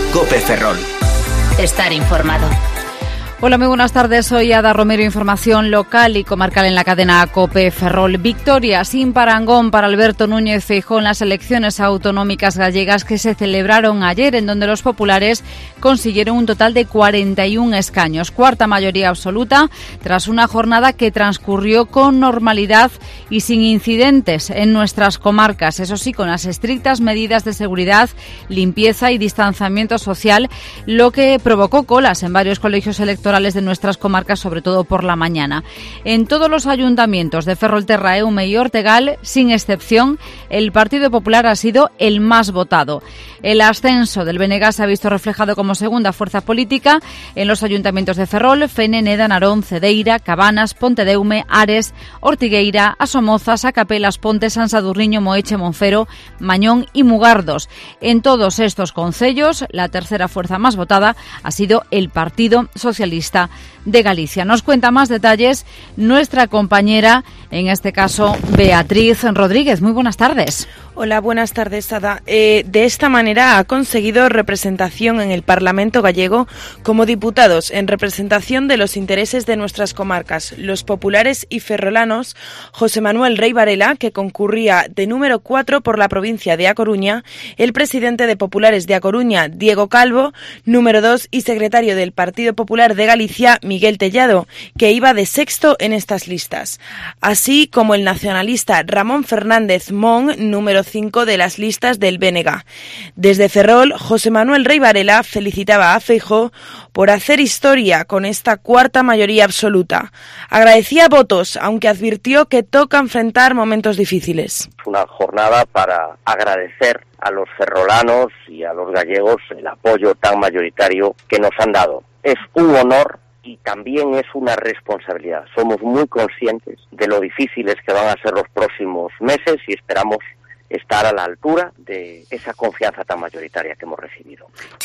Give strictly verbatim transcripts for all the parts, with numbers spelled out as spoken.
COPE Ferrol. Estar informado. Hola, muy buenas tardes. Soy Ada Romero, información local y comarcal en la cadena COPE Ferrol. Victoria sin parangón para Alberto Núñez Feijóo en las elecciones autonómicas gallegas que se celebraron ayer, en donde los populares consiguieron un total de cuarenta y un escaños, cuarta mayoría absoluta, tras una jornada que transcurrió con normalidad y sin incidentes en nuestras comarcas. Eso sí, con las estrictas medidas de seguridad, limpieza y distanciamiento social, lo que provocó colas en varios colegios electorales de nuestras comarcas, sobre todo por la mañana. En todos los ayuntamientos de Ferrolterra, Eume y Ortegal, sin excepción, el Partido Popular ha sido el más votado. El ascenso del B N G se ha visto reflejado como segunda fuerza política en los ayuntamientos de Ferrol, Fene, Neda, Narón, Cedeira, Cabanas, Pontedeume, Ares, Ortigueira, Asomoza, Sacapelas, Ponte, San Sadurniño, Moeche, Monfero, Mañón y Mugardos. En todos estos concellos, la tercera fuerza más votada ha sido el Partido Socialista de Galicia. Nos cuenta más detalles nuestra compañera, en este caso Beatriz Rodríguez. Muy buenas tardes. Hola, buenas tardes, Ada. Eh, de esta manera ha conseguido representación en el Parlamento gallego como diputados en representación de los intereses de nuestras comarcas, los populares y ferrolanos, José Manuel Rey Varela, que concurría de número cuatro por la provincia de A Coruña, el presidente de Populares de A Coruña, Diego Calvo, número dos, y secretario del Partido Popular de Galicia, Miguel Tellado, que iba de sexto en estas listas, así como el nacionalista Ramón Fernández Mon, número cinco de las listas del B N G. Desde Ferrol, José Manuel Rey Varela felicitaba a Feijóo por hacer historia con esta cuarta mayoría absoluta. Agradecía votos, aunque advirtió que toca enfrentar momentos difíciles. Una jornada para agradecer a los ferrolanos y a los gallegos el apoyo tan mayoritario que nos han dado. Es un honor y también es una responsabilidad. Somos muy conscientes de lo difíciles que van a ser los próximos meses y esperamos estar a la altura de esa confianza tan mayoritaria que hemos recibido.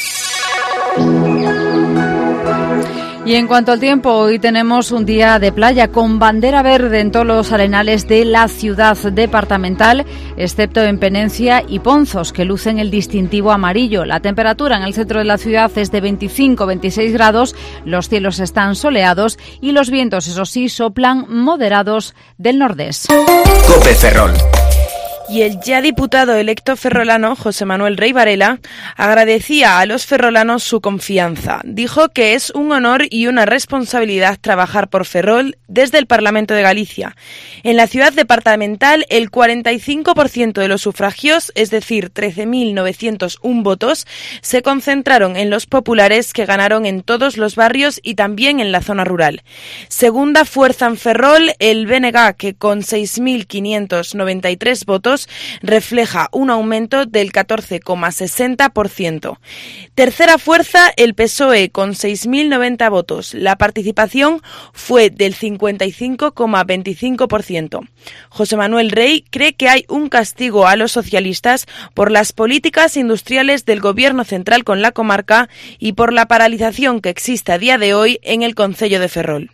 Y en cuanto al tiempo, hoy tenemos un día de playa con bandera verde en todos los arenales de la ciudad departamental, excepto en Penencia y Ponzos, que lucen el distintivo amarillo. La temperatura en el centro de la ciudad es de veinticinco a veintiséis grados, los cielos están soleados y los vientos, eso sí, soplan moderados del nordés. COPE Ferrol. Y el ya diputado electo ferrolano, José Manuel Rey Varela, agradecía a los ferrolanos su confianza. Dijo que es un honor y una responsabilidad trabajar por Ferrol desde el Parlamento de Galicia. En la ciudad departamental, el cuarenta y cinco por ciento de los sufragios, es decir, trece mil novecientos uno votos, se concentraron en los populares, que ganaron en todos los barrios y también en la zona rural. Segunda fuerza en Ferrol, el B N G, que con seis mil quinientos noventa y tres votos refleja un aumento del catorce coma sesenta por ciento. Tercera fuerza, el P S O E, con seis mil noventa votos. La participación fue del cincuenta y cinco coma veinticinco por ciento. José Manuel Rey cree que hay un castigo a los socialistas por las políticas industriales del Gobierno central con la comarca y por la paralización que existe a día de hoy en el concello de Ferrol.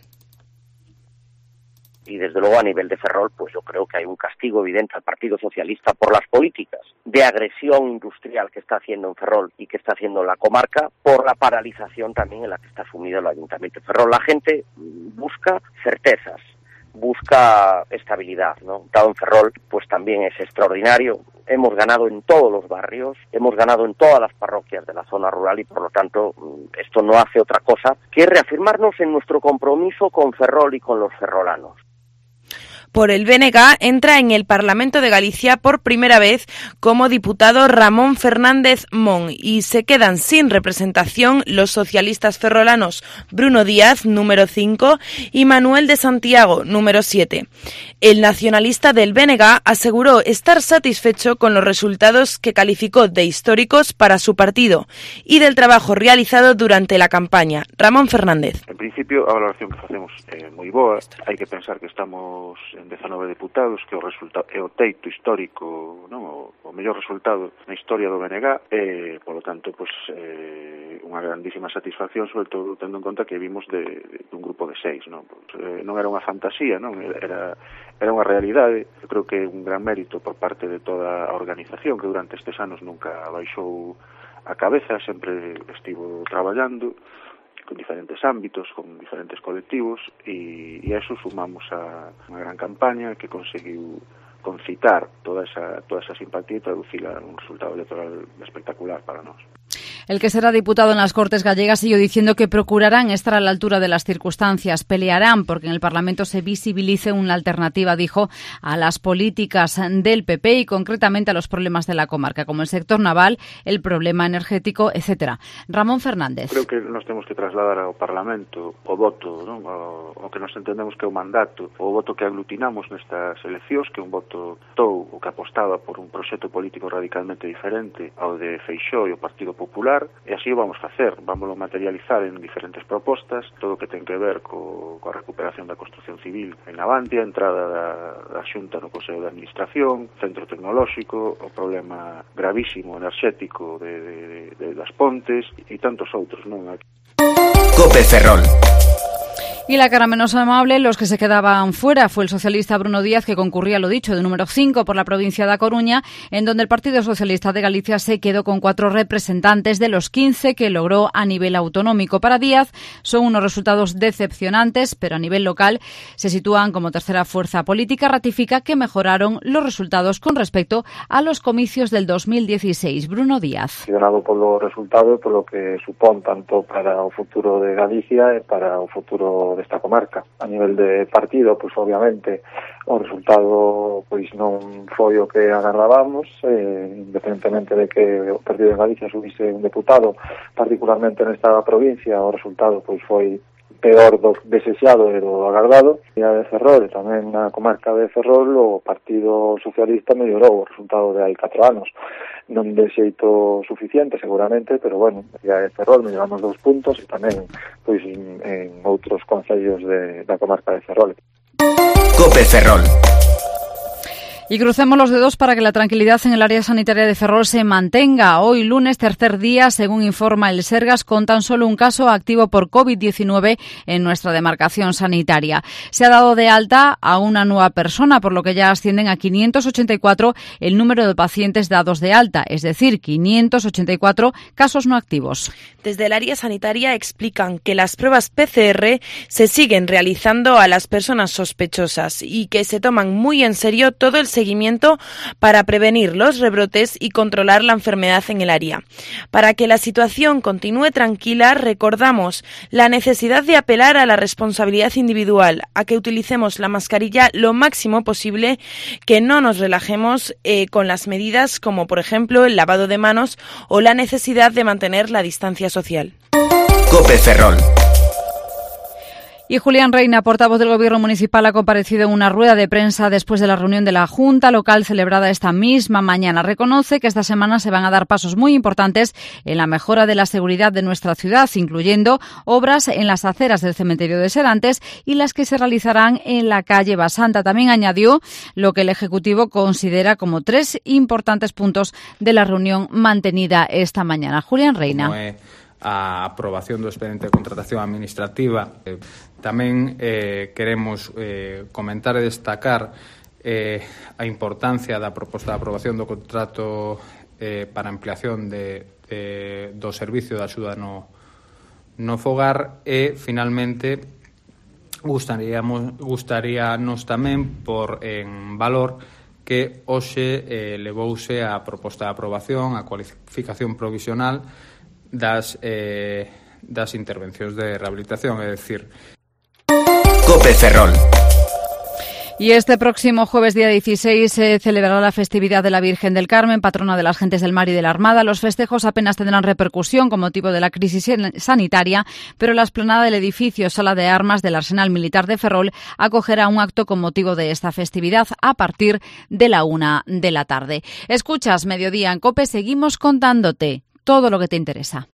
Y desde luego a nivel de Ferrol, pues yo creo que hay un castigo evidente al Partido Socialista por las políticas de agresión industrial que está haciendo en Ferrol y que está haciendo en la comarca, por la paralización también en la que está sumido el Ayuntamiento de Ferrol. La gente busca certezas, busca estabilidad, ¿no? Dado en Ferrol, pues también es extraordinario. Hemos ganado en todos los barrios, hemos ganado en todas las parroquias de la zona rural y por lo tanto esto no hace otra cosa que reafirmarnos en nuestro compromiso con Ferrol y con los ferrolanos. Por el B N G entra en el Parlamento de Galicia por primera vez como diputado Ramón Fernández Mon y se quedan sin representación los socialistas ferrolanos Bruno Díaz, número cinco, y Manuel de Santiago, número siete. El nacionalista del B N G aseguró estar satisfecho con los resultados que calificó de históricos para su partido y del trabajo realizado durante la campaña. Ramón Fernández. En principio, a valoración que facemos é moi boa. Hai que pensar que estamos en dezanove deputados, que o resultado é o teito histórico, non, o, o mellor resultado na historia do B N G, e, polo tanto, pois, eh, unha grandísima satisfacción, sobre todo tendo en conta que vimos de, de, de un grupo de seis, non? Pois, eh, non era unha fantasía, non? Era, era unha realidade. Eu creo que é un gran mérito por parte de toda a organización, que durante estes anos nunca baixou a cabeza, sempre estivo traballando con diferentes ámbitos, con diferentes colectivos, e, e a eso sumamos a unha gran campaña que conseguiu concitar toda esa, toda esa simpatía e traducila en un resultado electoral espectacular para nós. El que será diputado en las Cortes gallegas siguió diciendo que procurarán estar a la altura de las circunstancias, pelearán porque en el Parlamento se visibilice una alternativa, dijo, a las políticas del P P y concretamente a los problemas de la comarca, como el sector naval, el problema energético, etcétera. Ramón Fernández. Creo que nos temos que trasladar ao Parlamento o voto, non? O, o que nos entendemos que é o mandato, o voto que aglutinamos nestas eleccións, que é un voto tou, o que apostaba por un proxecto político radicalmente diferente ao de Feixóo e o Partido Popular, e así o vamos facer, vámoslo materializar en diferentes propostas, todo o que ten que ver co, coa recuperación da construcción civil en Navantia, a entrada da, da Xunta no Consello de Administración, centro tecnolóxico, o problema gravísimo enerxético de, de, de, de das Pontes e tantos outros, non? Cope Ferrol. Y la cara menos amable, los que se quedaban fuera, fue el socialista Bruno Díaz, que concurría, lo dicho, de número cinco por la provincia de A Coruña, en donde el Partido Socialista de Galicia se quedó con cuatro representantes de los quince que logró a nivel autonómico. Para Díaz son unos resultados decepcionantes, pero a nivel local se sitúan como tercera fuerza política. Ratifica que mejoraron los resultados con respecto a los comicios del dos mil dieciséis. Bruno Díaz. Por polo resultado, por lo que supón tanto para o futuro de Galicia e para o futuro desta comarca. A nivel de partido, pois obviamente o resultado pois non foi o que agardábamos, eh, independentemente de que o Partido de Galicia subise un deputado, particularmente nesta provincia, o resultado pois foi peor do desexado e do agardado. E a de Ferrol, tamén na comarca de Ferrol, o Partido Socialista mellorou o resultado de hai catro anos. Non de xeito suficiente, seguramente, pero bueno, a de Ferrol melloramos dos puntos e tamén pois en, en outros concellos de, da comarca de Ferrol. Cope Ferrol. Y crucemos los dedos para que la tranquilidad en el área sanitaria de Ferrol se mantenga. Hoy, lunes, tercer día, según informa el Sergas, con tan solo un caso activo por COVID diecinueve en nuestra demarcación sanitaria. Se ha dado de alta a una nueva persona, por lo que ya ascienden a quinientos ochenta y cuatro el número de pacientes dados de alta, es decir, quinientos ochenta y cuatro casos no activos. Desde el área sanitaria explican que las pruebas P C R se siguen realizando a las personas sospechosas y que se toman muy en serio todo el seguimiento para prevenir los rebrotes y controlar la enfermedad en el área. Para que la situación continúe tranquila, recordamos la necesidad de apelar a la responsabilidad individual, a que utilicemos la mascarilla lo máximo posible, que no nos relajemos eh, con las medidas como, por ejemplo, el lavado de manos o la necesidad de mantener la distancia social. Cope Ferrol. Y Julián Reina, portavoz del Gobierno municipal, ha comparecido en una rueda de prensa después de la reunión de la Junta Local celebrada esta misma mañana. Reconoce que esta semana se van a dar pasos muy importantes en la mejora de la seguridad de nuestra ciudad, incluyendo obras en las aceras del cementerio de Serantes y las que se realizarán en la calle Basanta. También añadió lo que el Ejecutivo considera como tres importantes puntos de la reunión mantenida esta mañana. Julián Reina. A aprobación do expediente de contratación administrativa. Eh, tamén eh, queremos eh, comentar e destacar eh, a importancia da proposta de aprobación do contrato eh, para ampliación de, de, do servicio de axuda no, no fogar e, finalmente, gustaríamos, gustaríanos tamén por en valor que hoxe eh, levouse a proposta de aprobación, a cualificación provisional das, eh, das intervencións de rehabilitación, é dicir. Cope Ferrol. Y este próximo jueves, día dieciséis, se celebrará la festividad de la Virgen del Carmen, patrona de las gentes del mar y de la Armada. Los festejos apenas tendrán repercusión con motivo de la crisis sanitaria, pero la explanada del edificio Sala de Armas del Arsenal Militar de Ferrol acogerá un acto con motivo de esta festividad a partir de la una de la tarde. Escuchas Mediodía en Cope, seguimos contándote todo lo que te interesa.